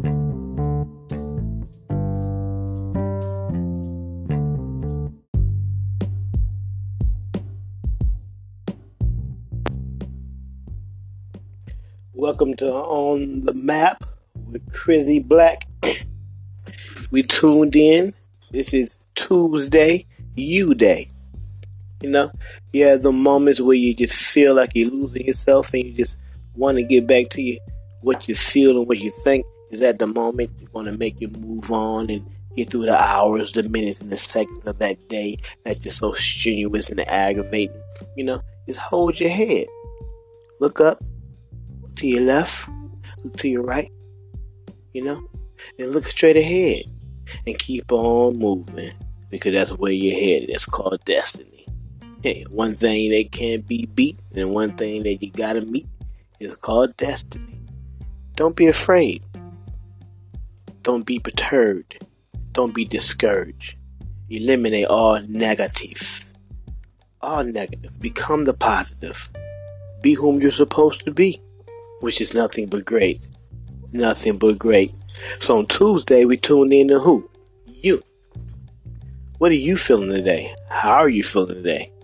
Welcome to On the Map with Crizzy Black. We tuned in. This is Tuesday, You Day. You have the moments where you just feel like you're losing yourself and you just want to get back to what you feel and what you think is at the moment. You want to make you move on and get through the hours, the minutes, and the seconds of that day that's just so strenuous and aggravating. Just hold your head. Look up. To your left, look to your right, and look straight ahead and keep on moving because that's where you're headed. That's called destiny. Hey, one thing that can't be beat and one thing that you gotta meet is called destiny. Don't be afraid. Don't be perturbed. Don't be discouraged. Eliminate all negative. All negative. Become the positive. Be whom you're supposed to be. Which is nothing but great. Nothing but great. So on Tuesday, we tune in to who? You. What are you feeling today? How are you feeling today?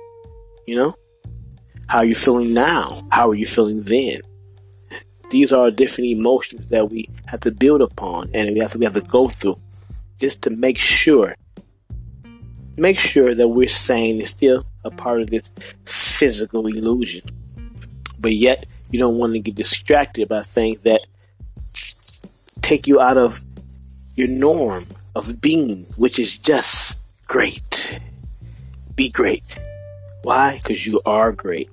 How are you feeling now? How are you feeling then? These are different emotions that we have to build upon and we have to go through just to make sure that we're sane and still a part of this physical illusion. But yet, you don't want to get distracted by things that take you out of your norm of being, which is just great. Be great. Why? Because you are great.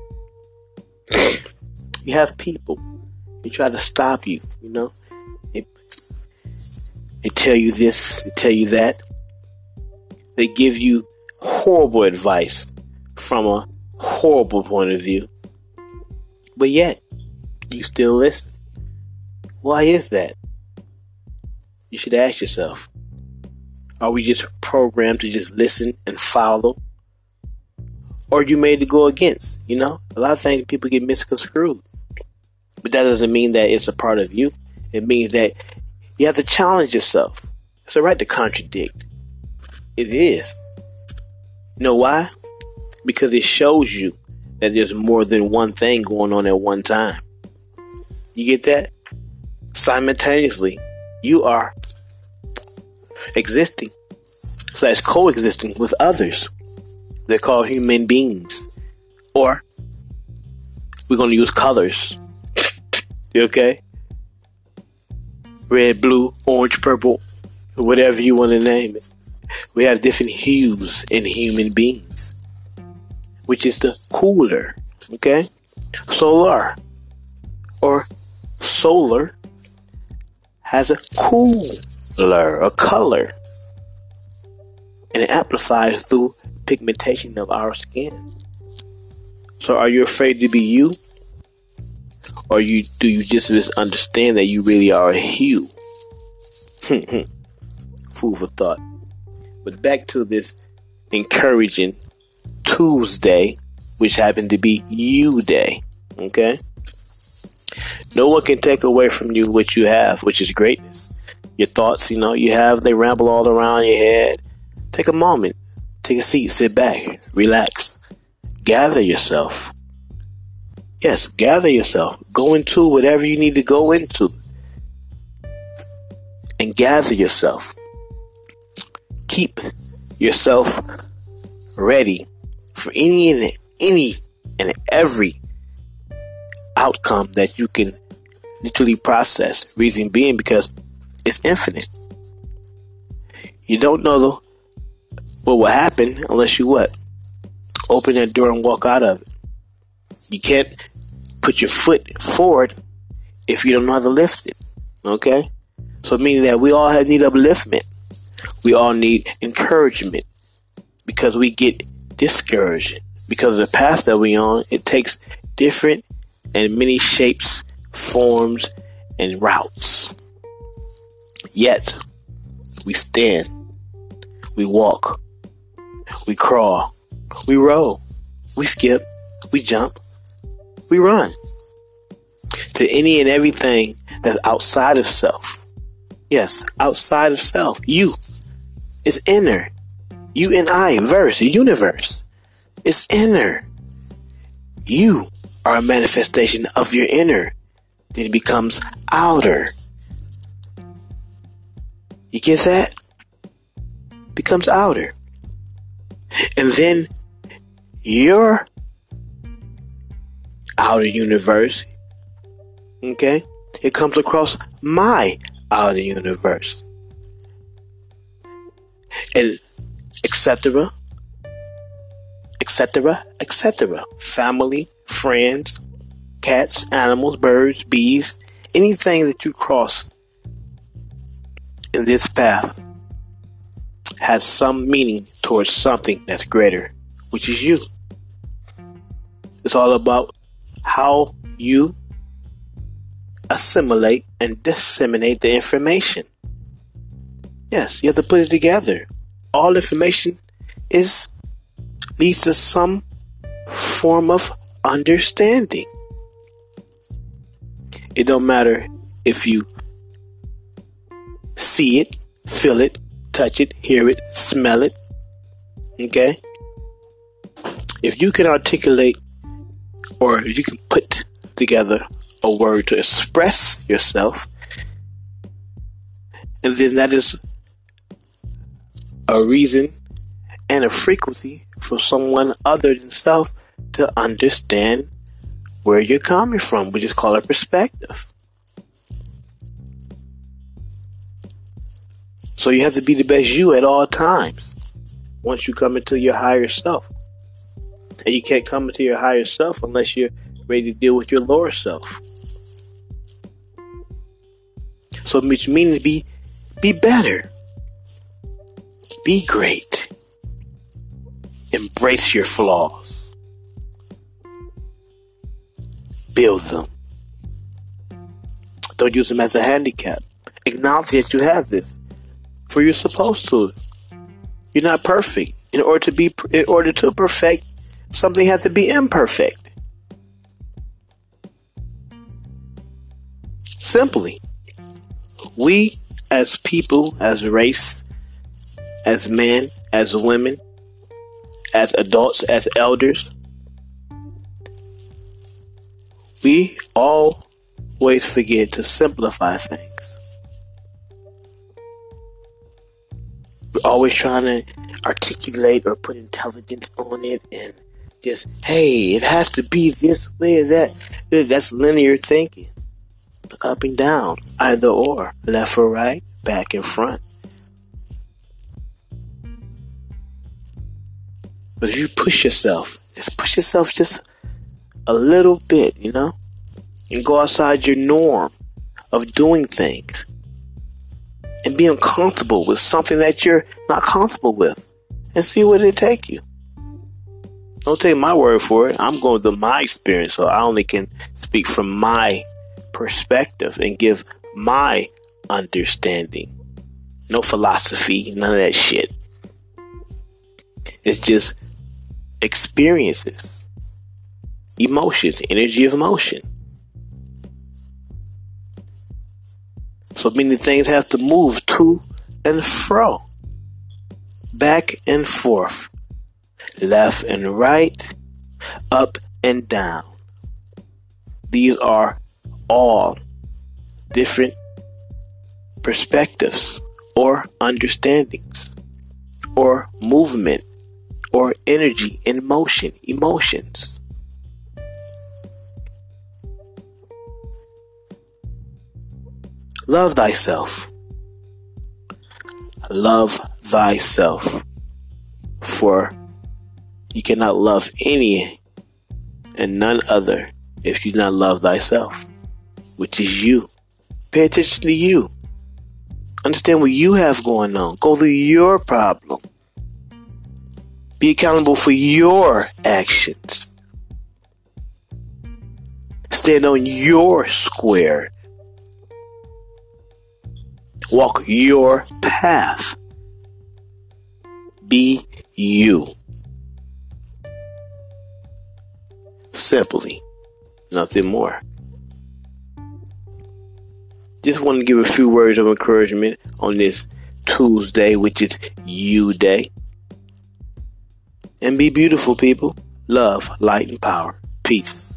You have people. They try to stop you, They tell you this, they tell you that. They give you horrible advice from a horrible point of view. But yet, you still listen. Why is that? You should ask yourself, are we just programmed to just listen and follow? Or are you made to go against? A lot of things people get misconstrued. But that doesn't mean that it's a part of you. It means that you have to challenge yourself. It's all right to contradict. It is. You know why? Because it shows you that there's more than one thing going on at one time. You get that? Simultaneously, you are existing / coexisting with others. They're called human beings. Or we're going to use colors. You okay? Red, blue, orange, purple, whatever you want to name it. We have different hues in human beings. Which is the cooler, okay? Solar has a a color, and it amplifies through pigmentation of our skin. So are you afraid to be you? Or do you just misunderstand that you really are a hue? Food for thought. But back to this encouraging Tuesday, which happened to be You Day. Okay? No one can take away from you what you have, which is greatness. Your thoughts, they ramble all around your head. Take a moment. Take a seat. Sit back. Relax. Gather yourself. Yes, gather yourself. Go into whatever you need to go into. And gather yourself. Keep yourself ready for any and every outcome that you can literally process. Reason being because it's infinite. You don't know what will happen unless you what? Open that door and walk out of it. You can't put your foot forward if you don't know how to lift it. Okay? So meaning that we all need upliftment. We all need encouragement because we get discouraged because of the path that we on. It takes different and many shapes, forms, and routes. Yet we stand, we walk, we crawl, we roll, we skip, we jump, we run to any and everything that's outside of self. Yes, outside of self. You is inner. You and I, verse, universe, is inner. You are a manifestation of your inner. Then it becomes outer. You get that? Becomes outer. And then your outer universe, okay, it comes across my outer universe. And etc., etc., etc. Family, friends, cats, animals, birds, bees, anything that you cross in this path has some meaning towards something that's greater, which is you. It's all about how you assimilate and disseminate the information. Yes, you have to put it together. All information leads to some form of understanding. It don't matter if you see it, feel it, touch it, hear it, smell it. Okay? If you can articulate, or if you can put together a word to express yourself, and then that is a reason and a frequency for someone other than self to understand where you're coming from. We just call it perspective. So you have to be the best you at all times once you come into your higher self. And you can't come into your higher self unless you're ready to deal with your lower self. So which means be better. Be great. Embrace your flaws. Build them. Don't use them as a handicap. Acknowledge that you have this. For you're supposed to. You're not perfect. In order to perfect, something has to be imperfect. Simply. We as people, as a race, as men, as women, as adults, as elders, we always forget to simplify things. We're always trying to articulate or put intelligence on it and just, hey, it has to be this way or that. That's linear thinking. Up and down, either or, left or right, back and front. But if you push yourself just a little bit, and go outside your norm of doing things and be uncomfortable with something that you're not comfortable with and see where it take you. Don't take my word for it. I'm going through my experience, so I only can speak from my perspective and give my understanding. No philosophy, none of that shit. It's just experiences, emotions, energy of emotion. So many things have to move to and fro, back and forth, left and right, up and down. These are all different perspectives or understandings or movement or energy in motion, emotions. Love thyself. Love thyself. For you cannot love any and none other if you do not love thyself, which is you. Pay attention to you. Understand what you have going on. Go through your problem. Be accountable for your actions. Stand on your square. Walk your path. Be you. Simply. Nothing more. Just want to give a few words of encouragement on this Tuesday, which is You Day. And be beautiful, people. Love, light, and power. Peace.